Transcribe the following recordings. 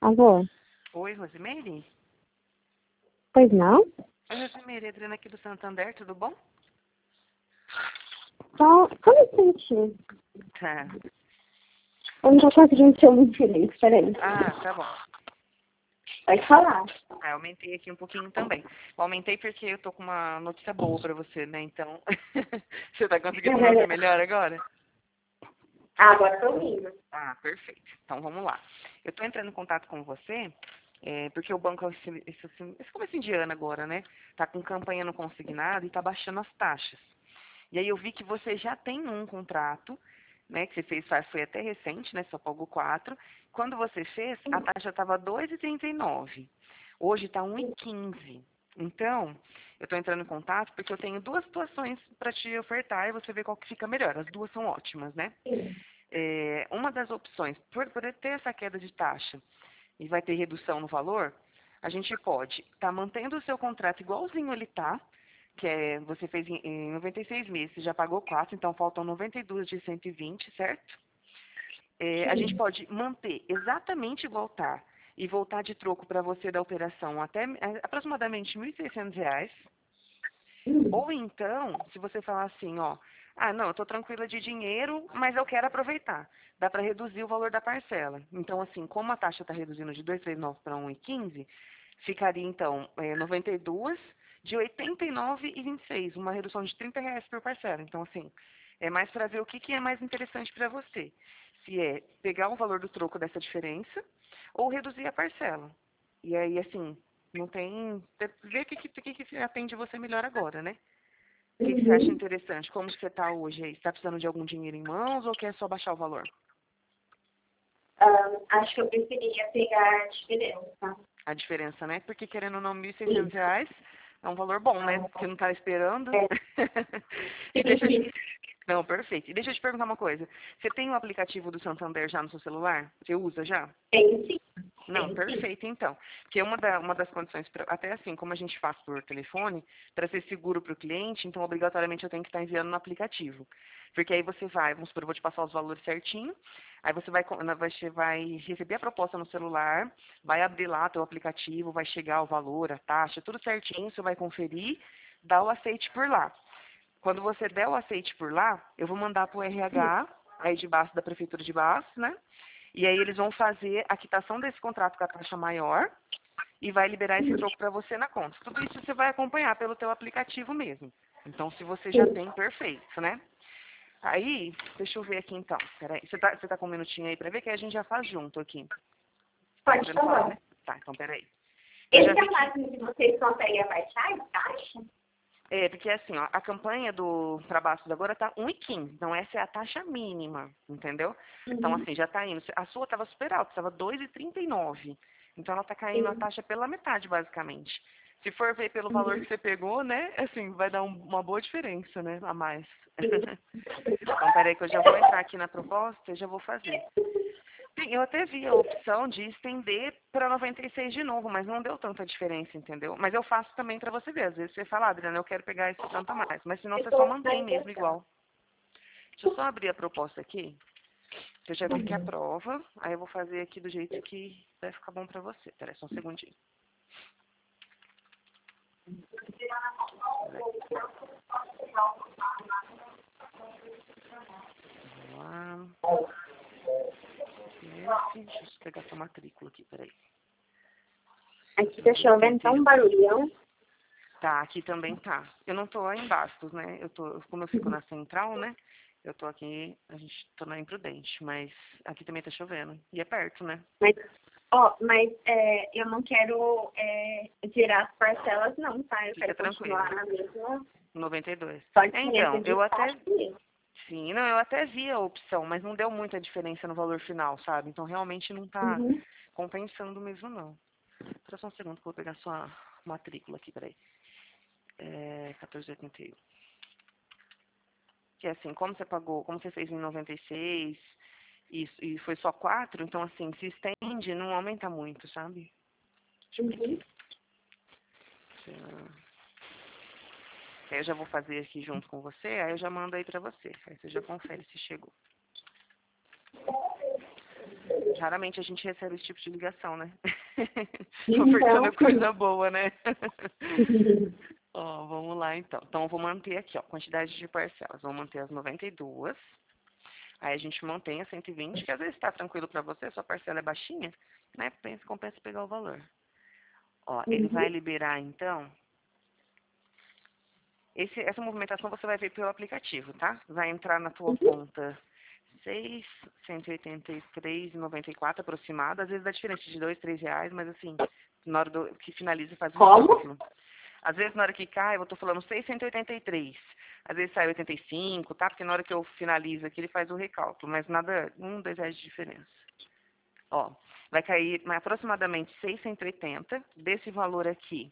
Alô? Oi, Rosimeire? Pois não? Oi, Rosimeire, Adriana aqui do Santander, tudo bom? Só um instantinho. Tá. Eu não tô conseguindo te ouvir direito, peraí. Ah, tá bom. Pode falar. Ah, eu aumentei aqui um pouquinho também. Eu aumentei porque eu tô com uma notícia boa pra você, né? Então, você tá conseguindo me ouvir melhor agora? Agora tô ouvindo. Ah, perfeito. Então, vamos lá. Eu tô entrando em contato com você, porque o banco, esse começo de ano agora, né? Tá com campanha no consignado e tá baixando as taxas. E aí eu vi que você já tem um contrato, né, que você fez, foi até recente, né, só pagou 4. Quando você fez, a taxa estava 2,39. Hoje está 1,15. Então, eu estou entrando em contato porque eu tenho duas situações para te ofertar e você vê qual que fica melhor. As duas são ótimas, né? Uma das opções, por ter essa queda de taxa e vai ter redução no valor, a gente pode estar mantendo o seu contrato igualzinho ele está, que você fez em 96 meses, você já pagou 4, então faltam 92 de 120, certo? A gente pode manter exatamente igual tá e voltar de troco para você da operação até aproximadamente R$ 1.600. Ou então, se você falar assim, ó, não, eu estou tranquila de dinheiro, mas eu quero aproveitar. Dá para reduzir o valor da parcela. Então, assim, como a taxa está reduzindo de 2,39 para 1,15, ficaria, então, 92 de 89,26, uma redução de R$ 30 por parcela. Então, assim, é mais para ver o que é mais interessante para você. Se é pegar o valor do troco dessa diferença ou reduzir a parcela. E aí, assim, não tem... Ver o que atende você melhor agora, né? O que você acha interessante? Como você está hoje aí? Você está precisando de algum dinheiro em mãos ou quer só baixar o valor? Acho que eu preferia pegar a diferença. A diferença, né? Porque querendo ou não, R$ 1.600 é um valor bom, né? Porque não está esperando. E deixa eu... Não, perfeito. E deixa eu te perguntar uma coisa. Você tem o aplicativo do Santander já no seu celular? Você usa já? Tem sim. Não, perfeito então. Porque uma das condições, até assim, como a gente faz por telefone, para ser seguro para o cliente, então obrigatoriamente eu tenho que estar enviando no aplicativo. Porque aí você vai, vamos supor, eu vou te passar os valores certinho, aí você vai receber a proposta no celular, vai abrir lá teu aplicativo, vai chegar o valor, a taxa, tudo certinho, você vai conferir, dá o aceite por lá. Quando você der o aceite por lá, eu vou mandar para o RH, aí de baixo da Prefeitura de Baço, né? E aí eles vão fazer a quitação desse contrato com a taxa maior e vai liberar esse troco para você na conta. Tudo isso você vai acompanhar pelo teu aplicativo mesmo. Então, se você já tem, perfeito, né? Aí, deixa eu ver aqui então. Peraí, você tá com um minutinho aí para ver que a gente já faz junto aqui. Tá Pode podendo falar, né? falar. Tá, então peraí. Eu já Esse é vi o que máximo que vocês conseguem abaixar a taxa? porque assim, ó, a campanha do Trabalhos agora tá 1,15, então essa é a taxa mínima, entendeu? Então assim, já tá indo. A sua tava super alta, estava 2,39. Então ela tá caindo a taxa pela metade, basicamente. Se for ver pelo valor que você pegou, né, assim, vai dar uma boa diferença, né, a mais. Então, peraí que eu já vou entrar aqui na proposta e já vou fazer. Sim, eu até vi a opção de estender para 96 de novo, mas não deu tanta diferença, entendeu? Mas eu faço também para você ver. Às vezes você fala, Adriana, eu quero pegar esse tanto a mais. Mas senão você só mantém mesmo igual. Deixa eu só abrir a proposta aqui. Que eu já vi que aprova. Aí eu vou fazer aqui do jeito que vai ficar bom para você. Peraí, só um segundinho. Peraí. Vamos lá. Deixa eu pegar sua matrícula aqui, peraí. Aqui tá chovendo tão barulhão. Tá, aqui também tá. Eu não tô em Bastos, né? Como eu fico na central, né? Eu tô aqui, a gente tô na Imprudente, mas aqui também tá chovendo. E é perto, né? Mas eu não quero zerar as parcelas não, tá? Eu Fica quero tranquilo. continuar na mesma. 92. Só a diferença Então, de eu até. taxa mesmo. Sim, não, eu até vi a opção, mas não deu muita diferença no valor final, sabe? Então realmente não tá compensando mesmo, não. Espera só um segundo que eu vou pegar sua matrícula aqui, peraí. 14,81. Que assim, como você pagou, como você fez em 96 e foi só 4, então assim, se estende, não aumenta muito, sabe? Deixa eu ver aqui. Aí eu já vou fazer aqui junto com você, aí eu já mando aí pra você. Aí você já confere se chegou. Raramente a gente recebe esse tipo de ligação, né? Então. Ofertando coisa boa, né? Ó, vamos lá então. Então eu vou manter aqui, ó, quantidade de parcelas. Vou manter as 92. Aí a gente mantém a 120, que às vezes está tranquilo para você, sua parcela é baixinha, né? Compensa pegar o valor. Ó, ele vai liberar então. Essa movimentação você vai ver pelo aplicativo, tá? Vai entrar na tua conta 683,94 aproximado. Às vezes dá diferença de 2, 3 reais, mas assim, na hora que finaliza faz um cálculo. Às vezes na hora que cai, eu tô falando 683. Às vezes sai 85, tá? Porque na hora que eu finalizo aqui, ele faz o recálculo. Mas nada, 1, 2 reais de diferença. Ó, vai cair aproximadamente 680 desse valor aqui.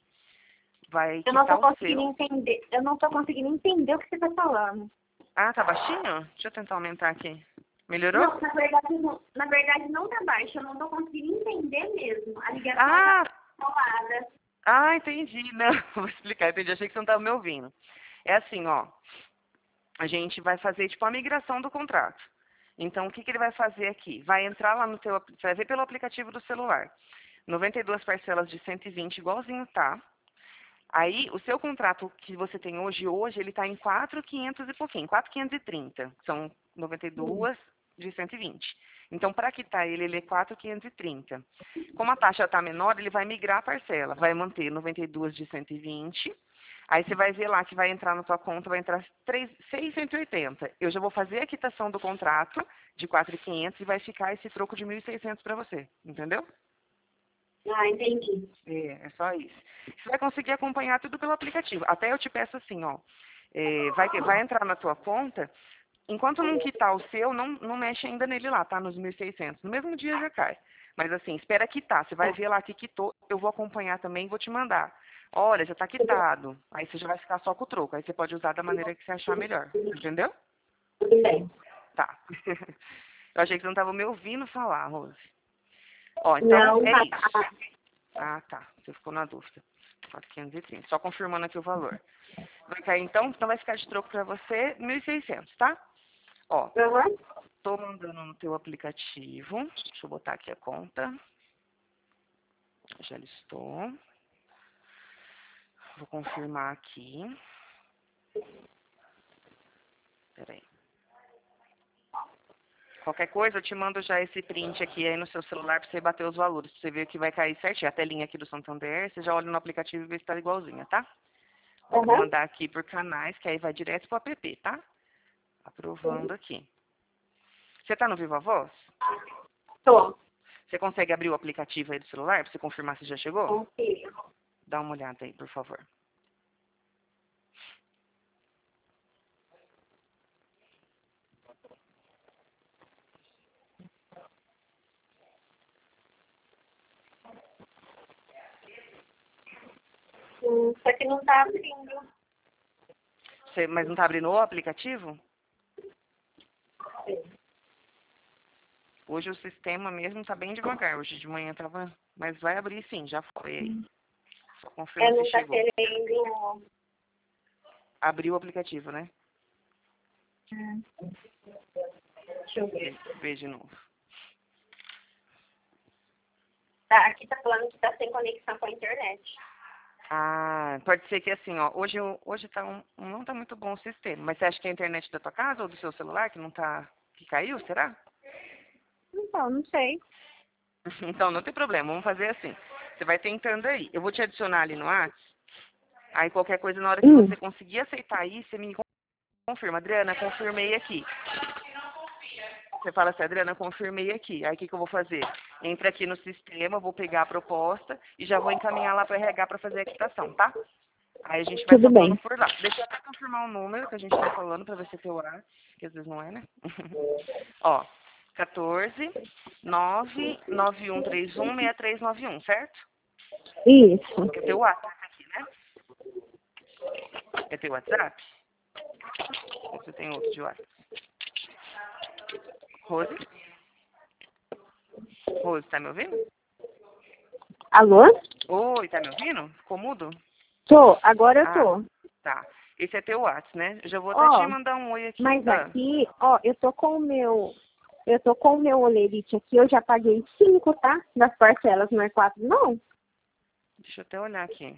Vai Eu não tô quitar o conseguindo seu. entender. Eu não tô conseguindo entender o que você tá falando. Ah, tá baixinho? Deixa eu tentar aumentar aqui. Melhorou? Não, na verdade não tá baixo. Eu não tô conseguindo entender mesmo. A ligação Ah, tá colada. ah, entendi. Não, vou explicar. Entendi. Achei que você não estava me ouvindo. É assim, ó. A gente vai fazer tipo a migração do contrato. Então, o que, que ele vai fazer aqui? Vai entrar lá no teu, você vai ver pelo aplicativo do celular. 92 parcelas de 120, igualzinho tá. Aí, o seu contrato que você tem hoje, ele está em 4.500 e pouquinho, 4.530. São 92 de 120. Então, para quitar ele é 4.530. Como a taxa está menor, ele vai migrar a parcela. Vai manter 92 de 120. Aí você vai ver lá que vai entrar na sua conta, vai entrar 680. Eu já vou fazer a quitação do contrato de 4.500 e vai ficar esse troco de 1.600 para você. Entendeu? Ah, entendi. É só isso. Você vai conseguir acompanhar tudo pelo aplicativo. Até eu te peço assim, ó. Vai entrar na tua conta. Enquanto não quitar o seu, não mexe ainda nele lá, tá? Nos 1.600. No mesmo dia já cai. Mas assim, espera quitar. Você vai ver lá que quitou. Eu vou acompanhar também e vou te mandar. Olha, já tá quitado. Aí você já vai ficar só com o troco. Aí você pode usar da maneira que você achar melhor. Entendeu? Tudo bem. Tá. Eu achei que você não tava me ouvindo falar, Rose. Ó, então Não, é tá. isso. Ah, tá. Você ficou na dúvida. 4.530. Só confirmando aqui o valor. Vai cair então vai ficar de troco pra você 1.600, tá? Ó, Uhum. tô mandando no teu aplicativo. Deixa eu botar aqui a conta. Já listou. Vou confirmar aqui. Peraí. Qualquer coisa, eu te mando já esse print aqui aí no seu celular pra você bater os valores. Pra você ver que vai cair certinho. A telinha aqui do Santander, você já olha no aplicativo e vê se tá igualzinha, tá? Ó, vou mandar aqui por canais, que aí vai direto pro app, tá? Aprovando aqui. Você tá no Viva Voz? Tô. Você consegue abrir o aplicativo aí do celular pra você confirmar se já chegou? Confio. Dá uma olhada aí, por favor. Só que não tá abrindo. Mas não tá abrindo o aplicativo? Hoje o sistema mesmo tá bem devagar. Hoje de manhã tava... Mas vai abrir sim, já foi aí. Só confirma Não se tá chegou. querendo. Abriu o aplicativo, né? Deixa eu ver. Vê de novo. Tá, aqui tá falando que tá sem conexão com a internet. Ah, pode ser que assim, ó, hoje tá não tá muito bom o sistema. Mas você acha que é a internet da tua casa ou do seu celular que não tá... que caiu, será? Então, não sei. Então, não tem problema, vamos fazer assim. Você vai tentando aí. Eu vou te adicionar ali no WhatsApp. Aí qualquer coisa, na hora que você conseguir aceitar aí, você me confirma. Adriana, confirmei aqui. Você fala assim, Adriana, confirmei aqui. Aí o que, que eu vou fazer? Entra aqui no sistema, vou pegar a proposta e já vou encaminhar lá para RH para fazer a quitação, tá? Aí a gente vai Tudo falando bem. por lá. Deixa eu até confirmar o número que a gente tá falando para ver se é teu horário, que às vezes não é, né? Ó, 14 99131 6391, certo? Isso. É teu WhatsApp aqui, né? É teu WhatsApp? Ou você tem outro de WhatsApp? Rose? Rose, tá me ouvindo? Alô? Oi, tá me ouvindo? Ficou mudo? Tô, agora eu Ah, tô. tá. Esse é teu WhatsApp, né? Eu já vou até te Ó, mandar um oi aqui. mas Ah, aqui, ó, eu tô com o meu. Eu tô com o meu olerite aqui, eu já paguei 5, tá? Das parcelas, não é 4, não. Deixa eu até olhar aqui.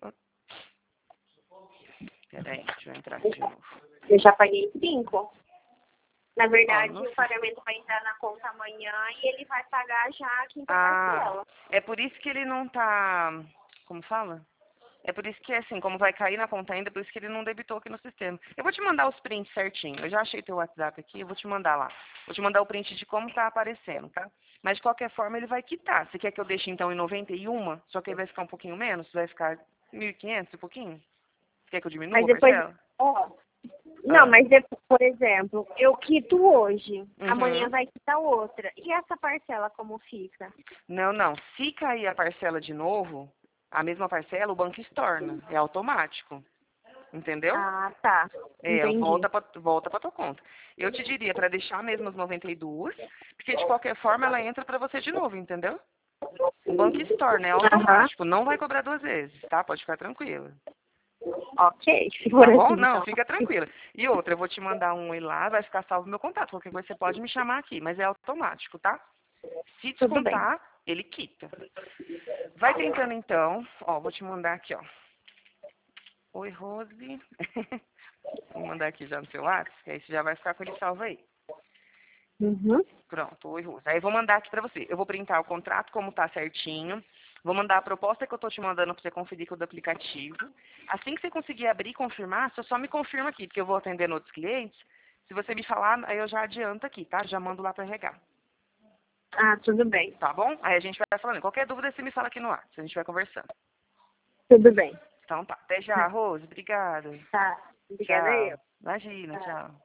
Peraí, deixa eu entrar aqui de novo. Eu já paguei 5. Na verdade, Não o sei. pagamento vai entrar na conta amanhã e ele vai pagar já a quinta Ah, parcela. é por isso que ele não tá... Como fala? É por isso que, assim, como vai cair na conta ainda, por isso que ele não debitou aqui no sistema. Eu vou te mandar os prints certinho. Eu já achei teu WhatsApp aqui, eu vou te mandar lá. Vou te mandar o print de como tá aparecendo, tá? Mas, de qualquer forma, ele vai quitar. Você quer que eu deixe, então, em 91? Só que aí vai ficar um pouquinho menos? Vai ficar 1.500 e pouquinho? Você quer que eu diminua Mas a depois, parcela? ó, não, Ah. mas depois, por exemplo, eu quito hoje, amanhã Uhum. vai quitar outra. E essa parcela como fica? Não, não. Se cair a parcela de novo, a mesma parcela, o banco estorna. É automático. Entendeu? Ah, tá. É, Entendi. volta pra tua conta. Eu te diria para deixar mesmo as 92, porque de qualquer forma ela entra para você de novo, entendeu? O banco estorna, é Aham. automático, não vai cobrar 2 vezes, tá? Pode ficar tranquila. Ok, se for Tá bom? assim, Não, então. fica tranquila. E outra, eu vou te mandar um e lá, vai ficar salvo meu contato. Qualquer coisa você pode me chamar aqui, mas é automático, tá? Se Tudo bem. descontar, ele quita. Vai tentando então. Ó, vou te mandar aqui, ó. Oi, Rose. Vou mandar aqui já no seu WhatsApp, que aí você já vai ficar com ele salvo aí. Uhum. Pronto, oi, Rose. Aí eu vou mandar aqui pra você. Eu vou printar o contrato como tá certinho. Vou mandar a proposta que eu tô te mandando pra você conferir com o do aplicativo. Assim que você conseguir abrir e confirmar, você só me confirma aqui, porque eu vou atendendo outros clientes. Se você me falar, aí eu já adianto aqui, tá? Já mando lá pra regar. Ah, tudo bem. Tá bom? Aí a gente vai falando. Qualquer dúvida, você me fala aqui no WhatsApp. A gente vai conversando. Tudo bem. Então tá. Até já, Rose. Obrigada. Tá. Obrigada Tchau. eu. Imagina, Tá. tchau.